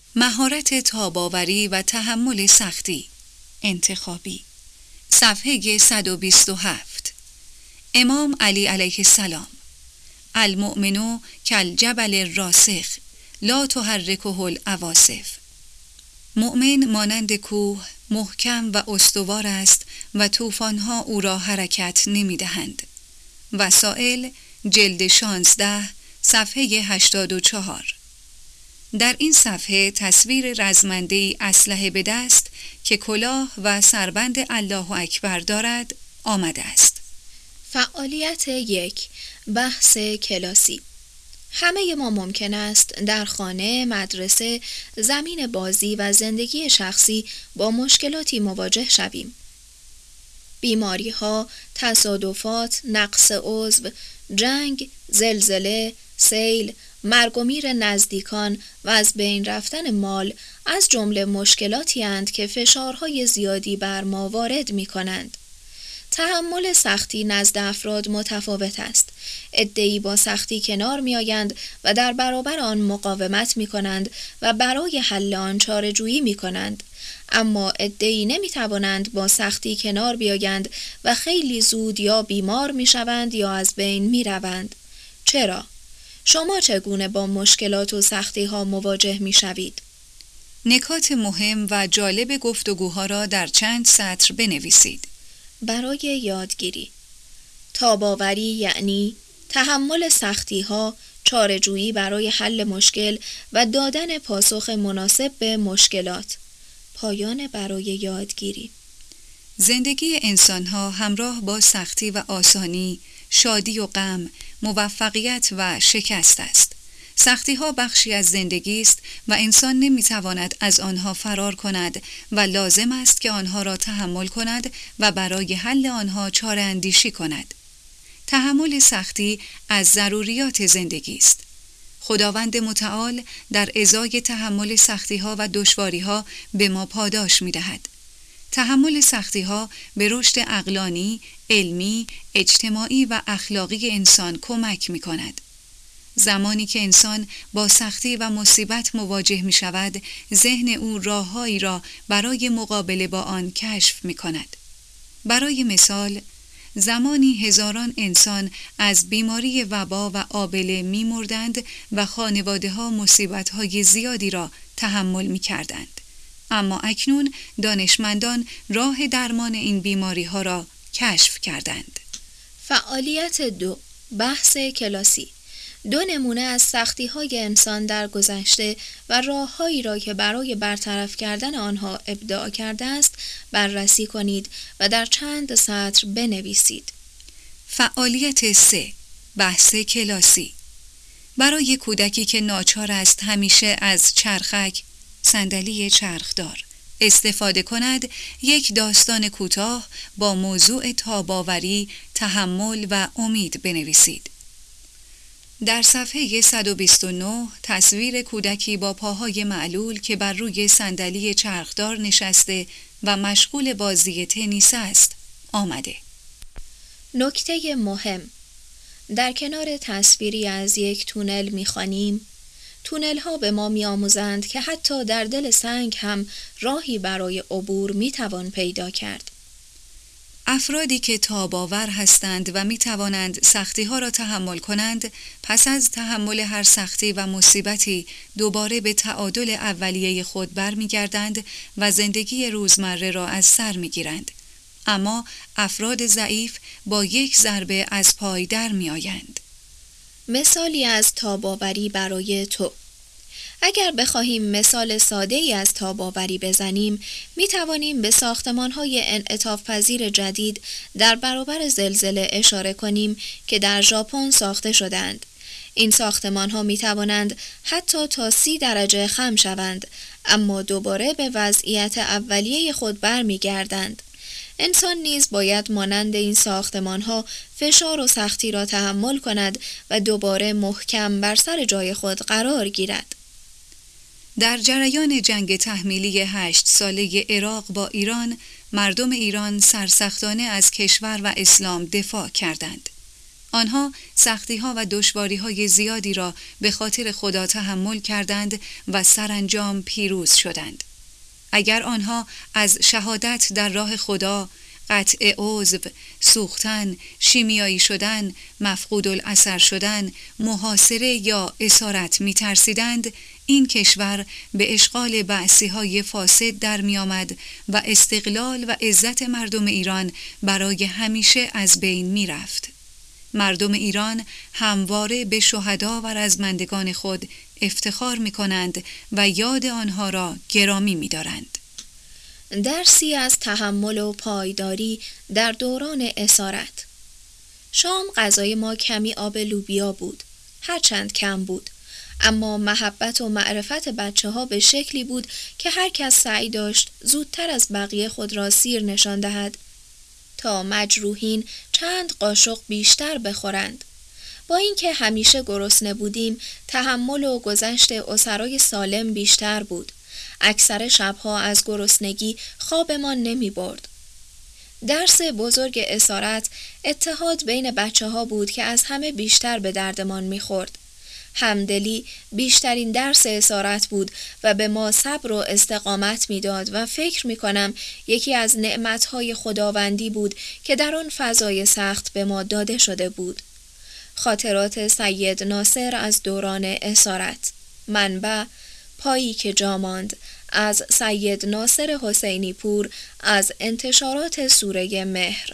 مهارت تاب‌آوری و تحمل سختی، انتخابی، صفحه 127. امام علی علیه السلام: المؤمن کالجبل الراسخ لا تحرکه العواصف. مؤمن مانند کوه محکم و استوار است و طوفان‌ها او را حرکت نمی‌دهند. وسائل، جلد 16، صفحه 84. در این صفحه تصویر رزمنده‌ای اسلحه به دست که کلاه و سربند الله اکبر دارد آمده است. فعالیت 1. بحث کلاسی. همه ما ممکن است در خانه، مدرسه، زمین بازی و زندگی شخصی با مشکلاتی مواجه شویم. بیماری‌ها، تصادفات، نقص عضو، جنگ، زلزله، سیل، مرگ و میر نزدیکان و از بین رفتن مال از جمله مشکلاتی اند که فشارهای زیادی بر ما وارد می‌کنند. تحمل سختی نزد افراد متفاوت است. عده‌ای با سختی کنار می‌آیند و در برابر آن مقاومت می‌کنند و برای حل آن چاره‌جویی می‌کنند. اما عده‌ای نمی‌توانند با سختی کنار بیایند و خیلی زود یا بیمار می‌شوند یا از بین می‌روند. چرا؟ شما چگونه با مشکلات و سختی‌ها مواجه می‌شوید؟ نکات مهم و جالب گفتگوها را در چند سطر بنویسید. برای یادگیری: تاب‌آوری یعنی تحمل سختی‌ها، چاره‌جویی برای حل مشکل و دادن پاسخ مناسب به مشکلات. پایان برای یادگیری. زندگی انسان‌ها همراه با سختی و آسانی، شادی و غم، موفقیت و شکست است. سختی‌ها بخشی از زندگی است و انسان نمی‌تواند از آنها فرار کند و لازم است که آنها را تحمل کند و برای حل آنها چاره‌اندیشی کند. تحمل سختی از ضروریات زندگی است. خداوند متعال در ازای تحمل سختی‌ها و دشواری‌ها به ما پاداش می‌دهد. تحمل سختی‌ها به رشد عقلانی، علمی، اجتماعی و اخلاقی انسان کمک می‌کند. زمانی که انسان با سختی و مصیبت مواجه می شود، ذهن او راههایی را برای مقابله با آن کشف می کند. برای مثال، زمانی هزاران انسان از بیماری وبا و آبله می مردند و خانواده ها مصیبت های زیادی را تحمل می کردند. اما اکنون دانشمندان راه درمان این بیماری ها را کشف کردند. فعالیت 2. بحث کلاسی. 2 نمونه از سختی‌های انسان در گذشته و راه‌هایی را که برای برطرف کردن آنها ابداع کرده است بررسی کنید و در چند سطر بنویسید. فعالیت 3. بحث کلاسی. برای کودکی که ناچار است همیشه از چرخک، صندلی چرخدار استفاده کند، یک داستان کوتاه با موضوع تاب‌آوری، تحمل و امید بنویسید. در صفحه 129 تصویر کودکی با پاهای معلول که بر روی صندلی چرخدار نشسته و مشغول بازی تنیس است آمده. نکته مهم: در کنار تصویری از یک تونل می‌خوانیم: تونل‌ها به ما می‌آموزند که حتی در دل سنگ هم راهی برای عبور می‌توان پیدا کرد. افرادی که تاب‌آور هستند و می‌توانند سختی‌ها را تحمل کنند، پس از تحمل هر سختی و مصیبتی دوباره به تعادل اولیه خود برمیگردند و زندگی روزمره را از سر می‌گیرند. اما افراد ضعیف با یک ضربه از پای در می‌آیند. مثالی از تاب‌آوری برای تو. اگر بخواهیم مثال ساده‌ای از تاب‌آوری بزنیم، می توانیم به ساختمان‌های انعطاف پذیر جدید در برابر زلزله اشاره کنیم که در ژاپن ساخته شدند. این ساختمان‌ها می توانند حتی تا 30 درجه خم شوند، اما دوباره به وضعیت اولیه خود برمیگردند. انسان نیز باید مانند این ساختمان‌ها فشار و سختی را تحمل کند و دوباره محکم بر سر جای خود قرار گیرد. در جریان جنگ تحمیلی 8 ساله عراق با ایران، مردم ایران سرسختانه از کشور و اسلام دفاع کردند. آنها سختی‌ها و دشواری‌های زیادی را به خاطر خدا تحمل کردند و سرانجام پیروز شدند. اگر آنها از شهادت در راه خدا، قطع عضو، سوختن، شیمیایی شدن، مفقود الاثر شدن، محاصره یا اسارت می ترسیدند، این کشور به اشغال بعثی‌های فاسد در می آمد و استقلال و عزت مردم ایران برای همیشه از بین می رفت. مردم ایران همواره به شهدا و رزمندگان خود افتخار می کنند و یاد آنها را گرامی می دارند. درسی از تحمل و پایداری در دوران اسارت. شام غذای ما کمی آب لوبیا بود، هرچند کم بود، اما محبت و معرفت بچه ها به شکلی بود که هر کس سعی داشت زودتر از بقیه خود را سیر نشان دهد تا مجروحین چند قاشق بیشتر بخورند. با اینکه همیشه گرسنه بودیم، تحمل و گذشت اسرای سالم بیشتر بود. اکثر شبها از گرسنگی خوابمان نمی برد. درس بزرگ اسارت اتحاد بین بچه ها بود که از همه بیشتر به دردمان می خورد. همدلی بیشترین درس اسارت بود و به ما صبر و استقامت می داد و فکر می کنم یکی از نعمتهای خداوندی بود که در آن فضای سخت به ما داده شده بود. خاطرات سید ناصر از دوران اسارت. منبع: پایی که جا ماند، از سید ناصر حسینی پور، از انتشارات سوره مهر.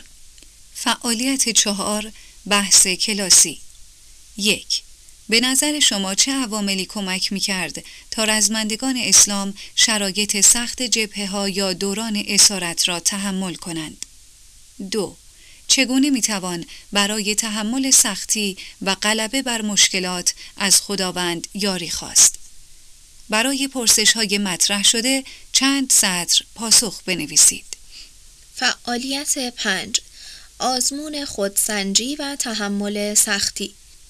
فعالیت 4. بحث کلاسی. 1. به نظر شما چه عواملی کمک می‌کرد تا رزمندگان اسلام شرایط سخت جبهه‌ها یا دوران اسارت را تحمل کنند؟ 2. چگونه می‌توان برای تحمل سختی و غلبه بر مشکلات از خداوند یاری خواست؟ برای پرسش‌های مطرح شده چند سطر پاسخ بنویسید. فعالیت 5. آزمون خودسنجی و تحمل سختی.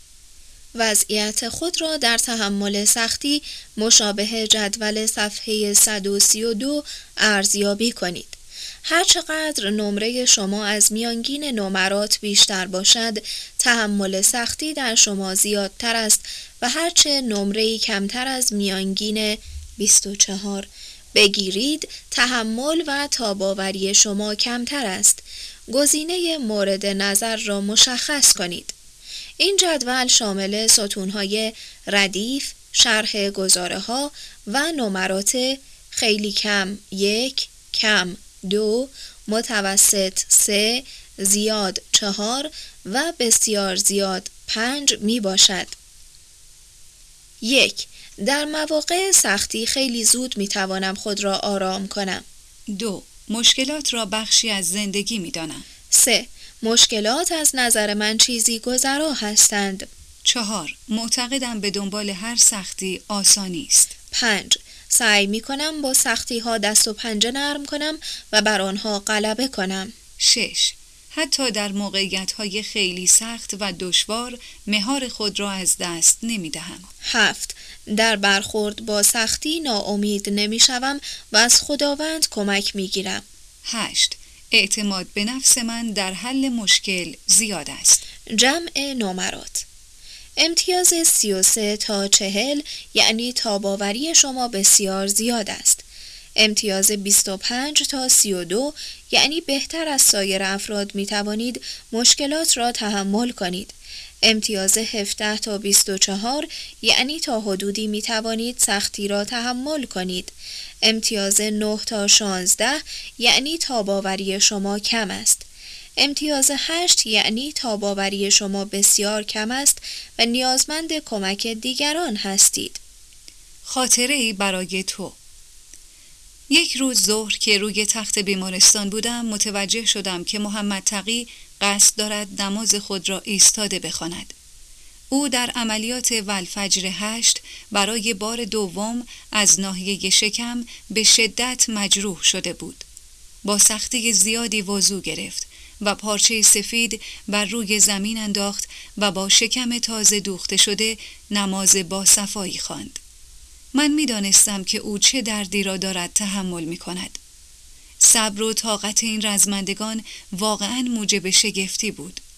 وضعیت خود را در تحمل سختی مشابه جدول صفحه 132 ارزیابی کنید. هرچقدر نمره شما از میانگین نمرات بیشتر باشد، تحمل سختی در شما زیادتر است و هرچه نمره‌ای کمتر از میانگین 24 بگیرید، تحمل و تاب‌آوری شما کمتر است. گزینه مورد نظر را مشخص کنید. این جدول شامل ستون‌های ردیف، شرح گزاره‌ها و نمرات خیلی کم 1، کم 2، متوسط 3، زیاد 4 و بسیار زیاد 5 می باشد. 1. در مواقع سختی خیلی زود می توانم خود را آرام کنم. 2. مشکلات را بخشی از زندگی می دانم. 3. مشکلات از نظر من چیزی گذرا هستند. 4. معتقدم به دنبال هر سختی آسانی است. 5. سعی می کنم با سختی ها دست و پنجه نرم کنم و بر آنها غلبه کنم. 6. حتی در موقعیت‌های خیلی سخت و دشوار مهار خود را از دست نمی دهم. 7. در برخورد با سختی ناامید نمی شوم و از خداوند کمک می گیرم. 8. اعتماد به نفس من در حل مشکل زیاد است. جمع نمرات. امتیاز 33 تا 40 یعنی تاب‌آوری شما بسیار زیاد است. امتیاز 25 تا 32 یعنی بهتر از سایر افراد می توانید مشکلات را تحمل کنید. امتیاز 17 تا 24 یعنی تا حدودی می توانید سختی را تحمل کنید. امتیاز 9 تا 16 یعنی تاب‌آوری شما کم است. امتیاز 8 یعنی تاب‌آوری شما بسیار کم است و نیازمند کمک دیگران هستید. خاطره‌ای برای تو. یک روز ظهر که روی تخت بیمارستان بودم متوجه شدم که محمد تقی قصد دارد نماز خود را ایستاده بخواند. او در عملیات والفجر 8 برای بار دوم از ناحیه شکم به شدت مجروح شده بود. با سختی زیادی وضو گرفت و پارچه سفید بر روی زمین انداخت و با شکم تازه دوخته شده نماز با صفایی خواند. من می دانستم که او چه دردی را دارد تحمل می کند. صبر و طاقت این رزمندگان واقعاً موجب شگفتی بود.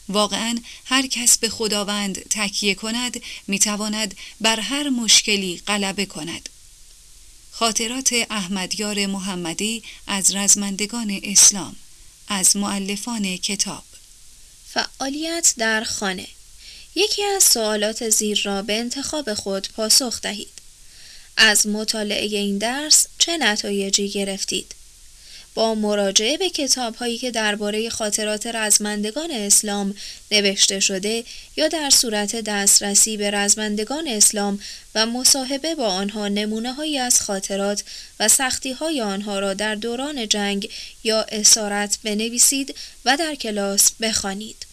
واقعاً هر کس به خداوند تکیه کند میتواند بر هر مشکلی غلبه کند. خاطرات احمدیار محمدی از رزمندگان اسلام، از مؤلفان کتاب. فعالیت در خانه. یکی از سوالات زیر را به انتخاب خود پاسخ دهید. از مطالعه این درس چه نتایجی گرفتید؟ با مراجعه به کتاب‌هایی که درباره خاطرات رزمندگان اسلام نوشته شده یا در صورت دسترسی به رزمندگان اسلام و مصاحبه با آنها نمونه‌هایی از خاطرات و سختی‌های آنها را در دوران جنگ یا اسارت بنویسید و در کلاس بخوانید.